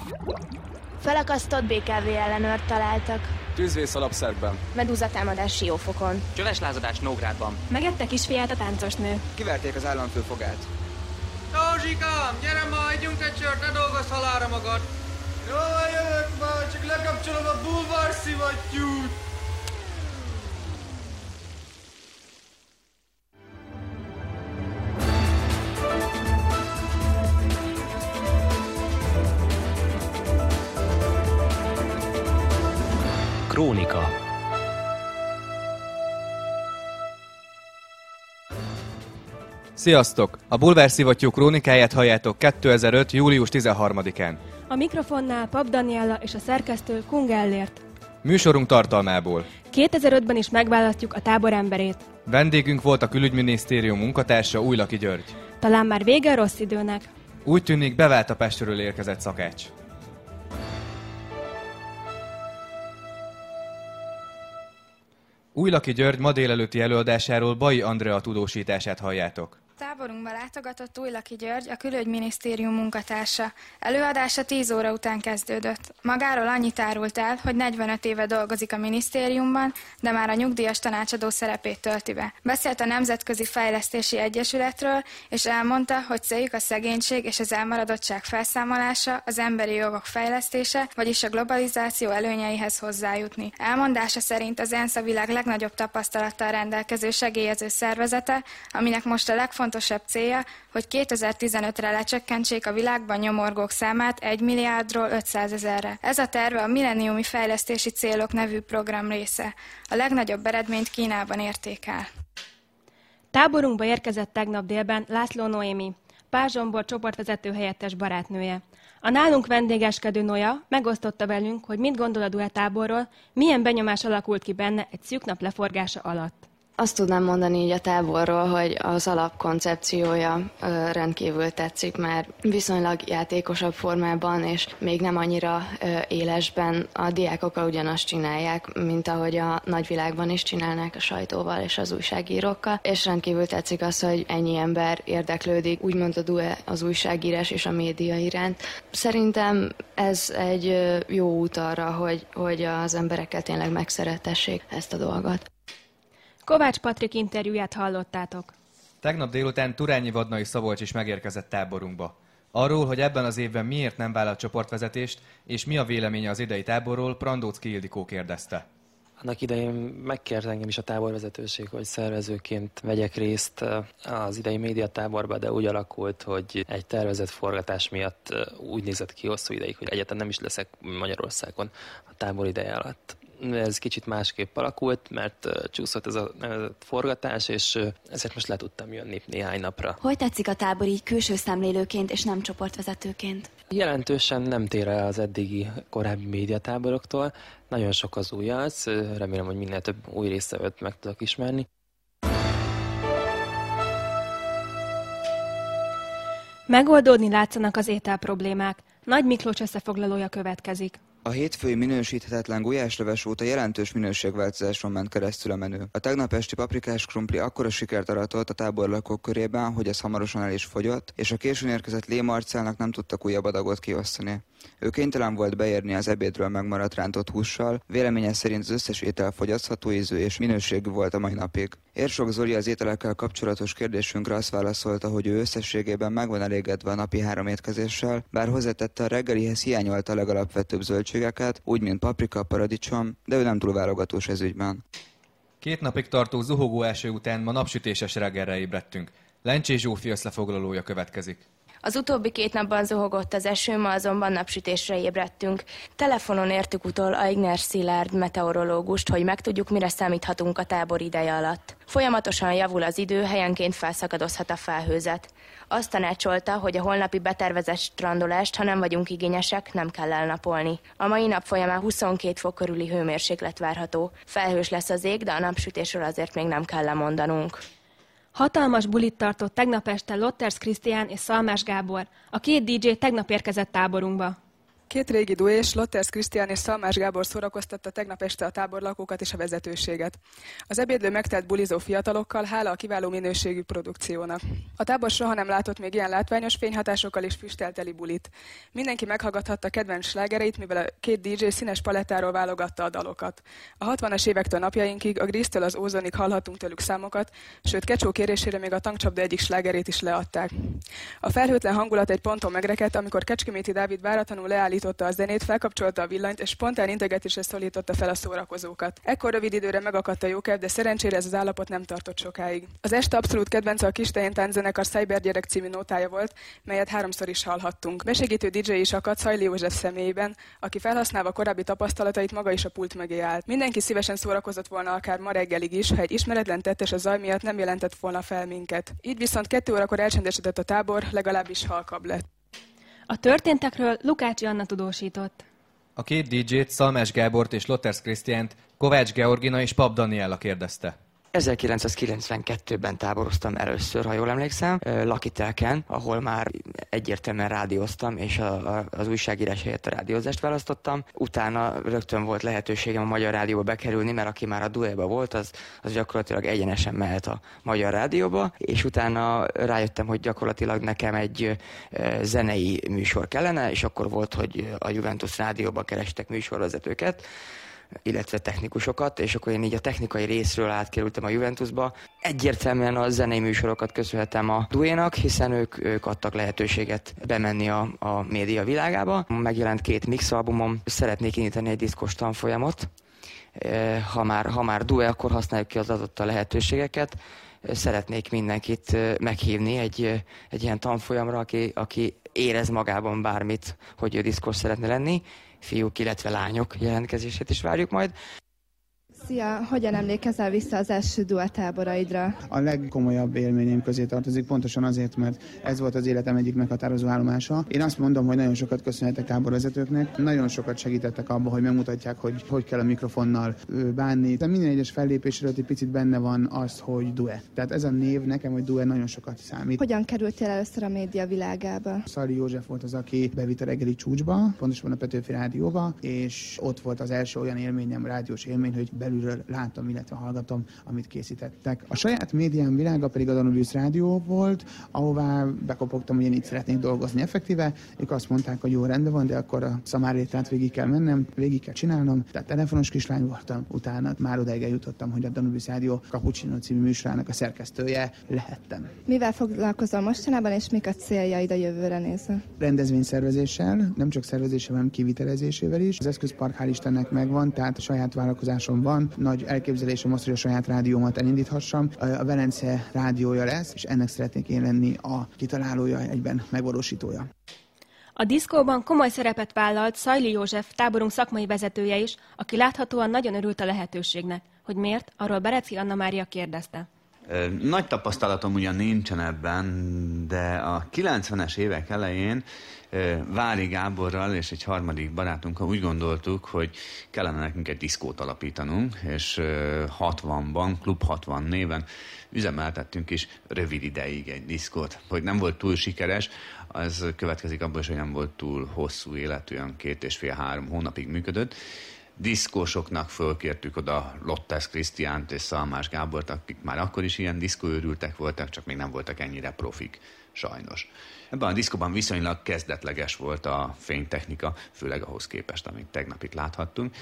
Felakasztott BKV ellenőrt találtak. Tűzvész a lapszerkben. Medúzatámadás Siófokon. Csöveslázadás Nógrádban. Megette kisfiát a táncosnő. Kiverték az államfő fogát. Józsikám, gyere ma, együnk egy sört, ne dolgozz halálra magad! Jól jövök már, csak lekapcsolom a bulvárszivattyút! Krónika. Sziasztok! A Bulvárszivattyú krónikáját halljátok 2005. július 13-án. A mikrofonnál Pap Daniella és a szerkesztő Kung Gellért. Műsorunk tartalmából. 2005-ben is megválasztjuk a tábor emberét. Vendégünk volt a Külügyminisztérium munkatársa, Újlaki György. Talán már vége a rossz időnek. Úgy tűnik, bevált a Pestről érkezett szakács. Újlaki György ma délelőtti előadásáról Bai Andrea tudósítását halljátok. Táborunkba látogatott Újlaki György, a Külügyminisztérium munkatársa. Előadása 10 óra után kezdődött. Magáról annyit árult el, hogy 45 éve dolgozik a minisztériumban, de már a nyugdíjas tanácsadó szerepét tölti be. Beszélt a Nemzetközi Fejlesztési Egyesületről, és elmondta, hogy céljuk a szegénység és az elmaradottság felszámolása, az emberi jogok fejlesztése, vagyis a globalizáció előnyeihez hozzájutni. Elmondása szerint az ENSZ a világ legnagyobb tapasztalattal rendelkező segélyező szervezete, aminek most a legfontosabb célja, hogy 2015-re lecsökkentsék a világban nyomorgók számát 1 milliárdról 500 000-re. Ez a terve a Milleniumi Fejlesztési Célok nevű program része. A legnagyobb eredményt Kínában érték el. Táborunkba érkezett tegnap délben László Noémi, Pál Zsombor csoportvezető helyettes barátnője. A nálunk vendégeskedő Noja megosztotta velünk, hogy mit gondol a duetáborról, milyen benyomás alakult ki benne egy szűk nap leforgása alatt. Azt tudnám mondani így a táborról, hogy az alapkoncepciója rendkívül tetszik, mert viszonylag játékosabb formában, és még nem annyira élesben a diákokkal ugyanazt csinálják, mint ahogy a nagyvilágban is csinálnak a sajtóval és az újságírókkal. És rendkívül tetszik az, hogy ennyi ember érdeklődik, úgymond a DUE az újságírás és a média iránt. Szerintem ez egy jó út arra, hogy az emberekkel tényleg megszeretessék ezt a dolgot. Kovács Patrik interjúját hallottátok. Tegnap délután Turányi Vadnai Szabolcs is megérkezett táborunkba. Arról, hogy ebben az évben miért nem vállalt csoportvezetést, és mi a véleménye az idei táborról, Prandóczky Ildikó kérdezte. Annak idején megkért engem is a táborvezetőség, hogy szervezőként vegyek részt az idei médiatáborba, de úgy alakult, hogy egy tervezett forgatás miatt úgy nézett ki hosszú ideig, hogy egyáltalán nem is leszek Magyarországon a tábor ideje alatt. Ez kicsit másképp alakult, mert csúszott ez a forgatás, és ezért most le tudtam jönni néhány napra. Hogy tetszik a tábor így külső szemlélőként és nem csoportvezetőként? Jelentősen nem tér el az eddigi korábbi médiatáboroktól. Nagyon sok az új arc, remélem, hogy minél több új résztvevőt meg tudok ismerni. Megoldódni látszanak az étel problémák. Nagy Miklós összefoglalója következik. A hétfői minősíthetetlen gulyásleves óta jelentős minőségváltozáson ment keresztül a menü. A tegnap esti paprikás krumpli akkora sikert aratott a táborlakók körében, hogy ez hamarosan el is fogyott, és a későn érkezett Lémarcának nem tudtak újabb adagot kiosztani. Ő kénytelen volt beérni az ebédről megmaradt rántott hússal, véleménye szerint az összes étel fogyasztható ízű és minőségű volt a mai napig. Érsok Zoli az ételekkel kapcsolatos kérdésünkre azt válaszolta, hogy ő összességében meg van elégedve a napi 3 étkezéssel, bár hozzátette, a reggelihez hiányolta a legalapvetőbb zöldségeket, úgy mint paprika, paradicsom, de ő nem túl válogatós ez ügyben. 2 napig tartó zuhogó eső után ma napsütéses reggelre ébredtünk. Lencsés Zsófi összefoglalója következik. Az utóbbi 2 napban zuhogott az eső, ma azonban napsütésre ébredtünk. Telefonon értük utol Aigner Szilárd meteorológust, hogy megtudjuk, mire számíthatunk a tábor ideje alatt. Folyamatosan javul az idő, helyenként felszakadozhat a felhőzet. Azt tanácsolta, hogy a holnapi betervezett strandolást, ha nem vagyunk igényesek, nem kell elnapolni. A mai nap folyamán 22 fok körüli hőmérséklet várható. Felhős lesz az ég, de a napsütésről azért még nem kell lemondanunk. Hatalmas bulit tartott tegnap este Lotters Krisztián és Szalmás Gábor. A 2 DJ tegnap érkezett táborunkba. Két régi dués, Lotters Krisztián és Szalmás Gábor szórakoztatta tegnap este a táborlakókat és a vezetőséget. Az ebédlő megtelt bulizó fiatalokkal, hála a kiváló minőségű produkciónak. A tábor soha nem látott még ilyen látványos fényhatásokkal és füstelteli bulit. Mindenki meghallgathatta kedvenc slágereit, mivel a két DJ színes palettáról válogatta a dalokat. A 60-as évektől napjainkig, a Grease-től az Ózonig hallhattunk tőlük számokat, sőt Kecsó kérésére még a tankcsapda egyik slágerét is leadták. A felhőtlen hangulat egy ponton megrekedt, amikor Kecskeméti Dávid váratlanul leállította a zenét, felkapcsolta a villanyt, és spontán integetésre szólította fel a szórakozókat. Ekkor rövid időre megakadt a jókedv, de szerencsére ez az állapot nem tartott sokáig. Az este abszolút kedvence a Kistején tánczenekar Cybergyerek című nótája volt, melyet háromszor is hallhattunk. Besegítő DJ is akadt Szajli József személyében, aki felhasználva korábbi tapasztalatait maga is a pult mögé állt. Mindenki szívesen szórakozott volna akár ma reggelig is, ha egy ismeretlen tettes a zaj miatt nem jelentett volna fel minket. Így viszont 2 órakor elcsendesedett a tábor, legalábbis halkabb lett. A történtekről Lukácsi Anna tudósított. A két DJ-t, Szalmás Gábort és Lotters Krisztiánt Kovács Georgina és Pap Daniella kérdezte. 1992-ben táboroztam először, ha jól emlékszem, Lakitelken, ahol már egyértelműen rádióztam, és az újságírás helyett a rádiózást választottam. Utána rögtön volt lehetőségem a Magyar Rádióba bekerülni, mert aki már a duéba volt, az gyakorlatilag egyenesen mehet a Magyar Rádióba, és utána rájöttem, hogy gyakorlatilag nekem egy zenei műsor kellene, és akkor volt, hogy a Juventus Rádióba kerestek műsorvezetőket, illetve technikusokat, és akkor én így a technikai részről átkerültem a Juventusba. Egyértelműen a zenei műsorokat köszönhetem a duénak, hiszen ők adtak lehetőséget bemenni a média világába. Megjelent 2 mixalbumom, szeretnék indítani egy diszkos tanfolyamot. Ha már dué, akkor használjuk ki az adott lehetőségeket. Szeretnék mindenkit meghívni egy ilyen tanfolyamra, aki érez magában bármit, hogy ő diszkos szeretne lenni. Fiúk, illetve lányok jelentkezését is várjuk majd. Szia! Hogyan emlékezel vissza az első duetáboraidra? A legkomolyabb élményeim közé tartozik, pontosan azért, mert ez volt az életem egyik meghatározó állomása. Én azt mondom, hogy nagyon sokat köszönhetek táborvezetőknek, nagyon sokat segítettek abban, hogy megmutatják, hogy kell a mikrofonnal bánni. De minden egyes fellépésről egy picit benne van az, hogy duet. Tehát ez a név nekem, hogy duet nagyon sokat számít. Hogyan kerültél először a média világába? Szajli József volt az, aki bevitt a reggeli csúcsba, pontosan a Petőfi Rádióba, és ott volt az első olyan élményem, rádiós élmény, hogy belülről látom, illetve hallgatom, amit készítettek. A saját médiám világa pedig a Danubius Rádió volt, ahová bekopogtam, hogy én itt szeretnék dolgozni effektíve. Ők azt mondták, hogy jó, rendben van, de akkor a szamárlétrát végig kell mennem, végig kell csinálnom. Tehát telefonos kislány voltam, utána már odáig eljutottam, hogy a Danubius Rádió Cappuccino című műsorának a szerkesztője lehettem. Mivel foglalkozol mostanában, és mik a céljaid a jövőre nézve? Rendezvényszervezéssel, nem csak szervezésével, hanem kivitelezésével is. Az eszközpark hál' Istennek megvan, tehát a saját vállalkozásom van. Nagy elképzelésem az, hogy a saját rádiómat elindíthassam. A Velence rádiója lesz, és ennek szeretnék én lenni a kitalálója, egyben megvalósítója. A diszkóban komoly szerepet vállalt Szajli József, táborunk szakmai vezetője is, aki láthatóan nagyon örült a lehetőségnek. Hogy miért? Arról Bereci Anna Mária kérdezte. Nagy tapasztalatom ugyan nincsen ebben, de a 90-es évek elején Vári Gáborral és egy harmadik barátunkkal úgy gondoltuk, hogy kellene nekünk egy diszkót alapítanunk, és 60-ban, Klub 60 néven üzemeltettünk is rövid ideig egy diszkót. Hogy nem volt túl sikeres, az következik abból is, hogy nem volt túl hosszú életű, olyan 2,5-3 hónapig működött. Diszkósoknak fölkértük oda Lotters Krisztiánt és Szalmás Gábort, akik már akkor is ilyen diszkóőrültek voltak, csak még nem voltak ennyire profik, sajnos. Ebben a diszkóban viszonylag kezdetleges volt a fénytechnika, főleg ahhoz képest, amit tegnap itt láthattunk,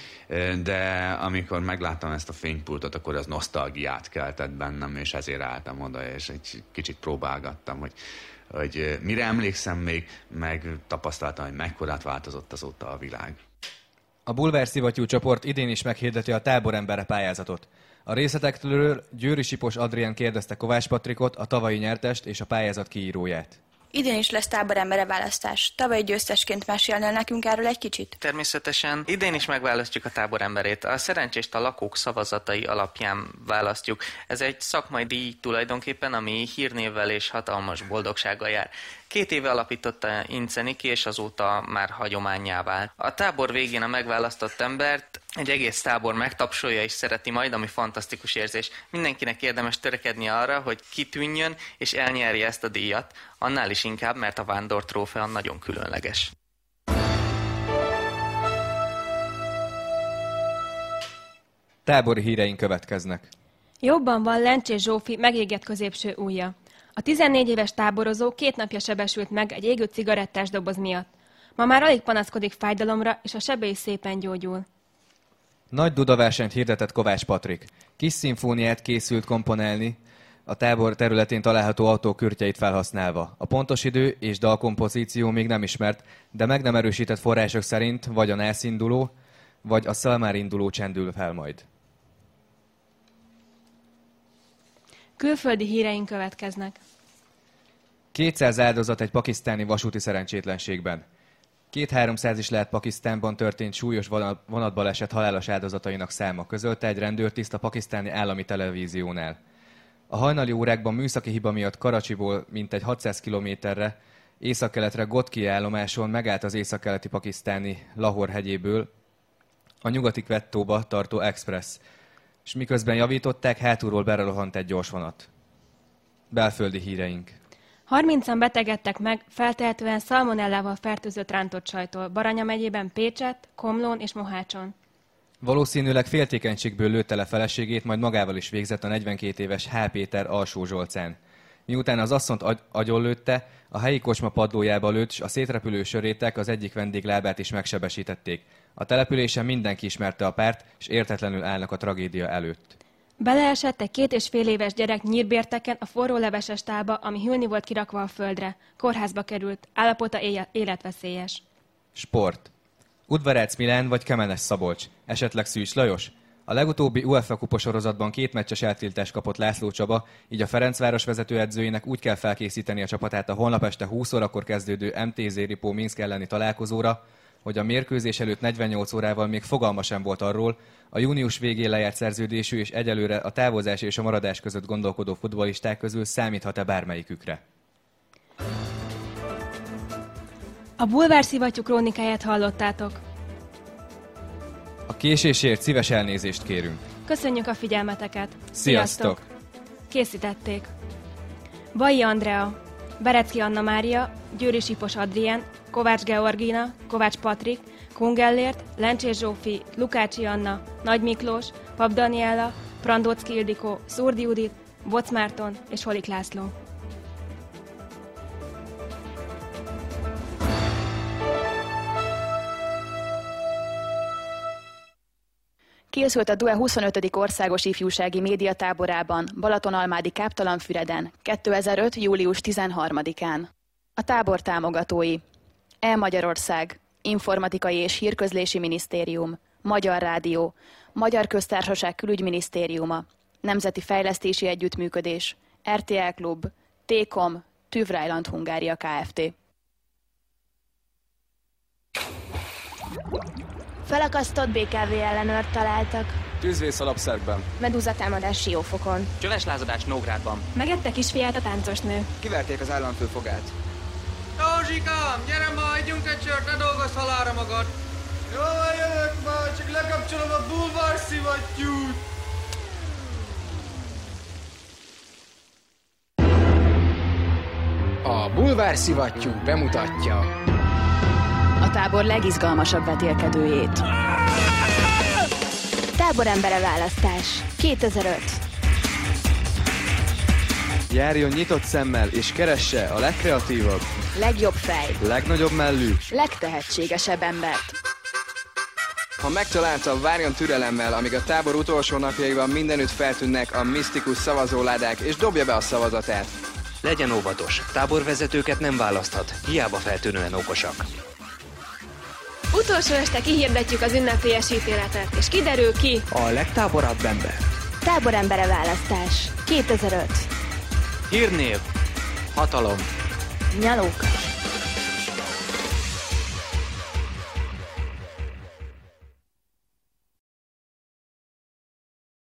de amikor megláttam ezt a fénypultot, akkor az nosztalgiát keltett bennem, és ezért álltam oda, és egy kicsit próbálgattam, hogy mire emlékszem még, meg tapasztaltam, hogy mekkorát változott azóta a világ. A Bulvár-szivattyú csoport idén is meghirdeti a táborembere pályázatot. A részletektől Győri Sipos Adrián kérdezte Kovács Patrikot, a tavalyi nyertest és a pályázat kiíróját. Idén is lesz táborembere választás. Tavalyi győztesként mesélnél nekünk erről egy kicsit? Természetesen idén is megválasztjuk a táboremberét. A szerencsést a lakók szavazatai alapján választjuk. Ez egy szakmai díj tulajdonképpen, ami hírnévvel és hatalmas boldogsággal jár. 2 éve alapította Inceniki, és azóta már hagyománnyá vált. A tábor végén a megválasztott embert egy egész tábor megtapsolja és szereti majd, ami fantasztikus érzés. Mindenkinek érdemes törekedni arra, hogy kitűnjön és elnyerje ezt a díjat. Annál is inkább, mert a vándortrófea nagyon különleges. Tábori híreink következnek. Jobban van Lencsés Zsófi megégett középső ujja. A 14 éves táborozó 2 napja sebesült meg egy égő cigarettás doboz miatt. Ma már alig panaszkodik fájdalomra, és a sebe is szépen gyógyul. Nagy dudaversenyt hirdetett Kovács Patrik. Kis szimfóniát készült komponálni a tábor területén található autó kürtjeit felhasználva. A pontos idő és dalkompozíció még nem ismert, de meg nem erősített források szerint vagy a nász induló, vagy a szalmár induló csendül fel majd. Külföldi híreink következnek. 200 áldozat egy pakisztáni vasúti szerencsétlenségben. 200-300 is lehet Pakisztánban történt súlyos vonatbaleset halálos áldozatainak száma, közölte egy rendőrtiszt a pakisztáni állami televíziónál. A hajnali órákban műszaki hiba miatt Karacsiból mintegy 600 kilométerre északkeletre Gotki állomáson megállt az északkeleti pakisztáni Lahore hegyéből a nyugati Quettóba tartó express, és miközben javították, hátulról berohant egy gyorsvonat. Belföldi híreink. 30-an betegedtek meg, feltehetően szalmonellával fertőzött rántott sajtól Baranya megyében Pécset, Komlón és Mohácson. Valószínűleg féltékenységből lőtte le feleségét, majd magával is végzett a 42 éves H. Péter Alsó Zsolcán. Miután az asszont agyonlőtte, a helyi kocsma padlójába lőtt, és a szétrepülő sörétek az egyik vendég lábát is megsebesítették. A településen mindenki ismerte a párt, és értetlenül állnak a tragédia előtt. Beleesett egy 2,5 éves gyerek nyírbérteken a forró leveses tálba, ami hűlni volt kirakva a földre. Kórházba került. Állapota életveszélyes. Sport. Udvarác Milán vagy Kemenes Szabolcs? Esetleg Szűcs Lajos? A legutóbbi UEFA kupasorozatban 2 meccses eltiltást kapott László Csaba, így a Ferencváros vezetőedzőjének úgy kell felkészíteni a csapatát a holnap este 20 órakor kezdődő MTZ Ripó Minszk elleni találkozóra, hogy a mérkőzés előtt 48 órával még fogalma sem volt arról, a június végén lejárt szerződésű és egyelőre a távozás és a maradás között gondolkodó futballisták közül számíthat-e bármelyikükre. A bulvárszivattyú krónikáját hallottátok. A késésért szíves elnézést kérünk. Köszönjük a figyelmeteket. Sziasztok! Készítették Vai Andrea, Berecki Anna Mária, Győri Sipos Adrien, Kovács Georgina, Kovács Patrik, Kungellért, Lencsés Zsófi, Lukácsi Anna, Nagy Miklós, Pap Daniella, Prandóczki Ildikó, Szurdi Judit, Boc Márton és Holik László. Készült a DUE 25. országos ifjúsági médiatáborában, Balatonalmádi Káptalanfüreden, 2005. július 13-án. A tábor támogatói: E-Magyarország, Informatikai és Hírközlési Minisztérium, Magyar Rádió, Magyar Köztársaság Külügyminisztériuma, Nemzeti Fejlesztési Együttműködés, RTL Klub, T-Com, TÜV Rheinland Hungária Kft. Felakasztott BKV ellenőrt találtak. Tűzvész alapszerkben. Medúzatámadás Siófokon. Csöveslázadás Nógrádban. Megette kisfiát a táncosnő. Kiverték az államfő fogát. Józsikám, gyere ma, adjunk egy sört, ne dolgozz halára magad. Jó, jövök már, csak lekapcsolom a bulvárszivattyút. A bulvárszivattyú bemutatja a tábor legizgalmasabb vetélkedőjét. Táborembere választás 2005. Járjon nyitott szemmel és keresse a legkreatívabb, legjobb fej, legnagyobb mellű, legtehetségesebb embert. Ha megtalálta, várjon türelemmel, amíg a tábor utolsó napjaiban mindenütt feltűnnek a misztikus szavazóládák, és dobja be a szavazatát. Legyen óvatos, táborvezetőket nem választhat, hiába feltűnően okosak. Utolsó este kihirdetjük az ünnepélyes ítéletet, és kiderül ki a legtáborabb ember. Táborembere választás 2005. Hírnév, hatalom, nyalók.